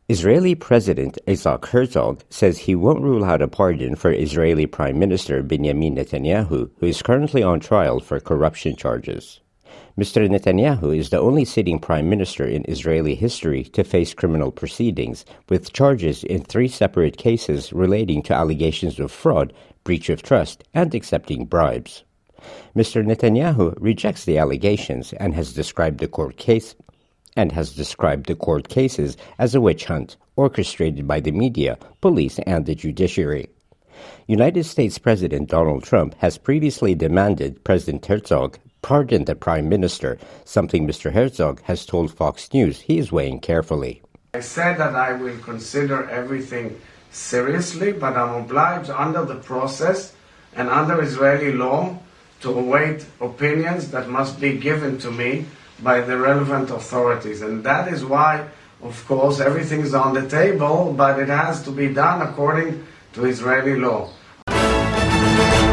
Israeli President Isaac Herzog says he won't rule out a pardon for Israeli Prime Minister Benjamin Netanyahu, who is currently on trial for corruption charges. Mr. Netanyahu is the only sitting prime minister in Israeli history to face criminal proceedings, with charges in 3 separate cases relating to allegations of fraud, breach of trust, and accepting bribes. Mr. Netanyahu rejects the allegations and has described the court cases as a witch hunt orchestrated by the media, police, and the judiciary. United States President Donald Trump has previously demanded President Herzog pardon the Prime Minister, something Mr. Herzog has told Fox News he is weighing carefully. I said that I will consider everything seriously, but I'm obliged under the process and under Israeli law to await opinions that must be given to me by the relevant authorities. And that is why, of course, everything is on the table, but it has to be done according to Israeli law.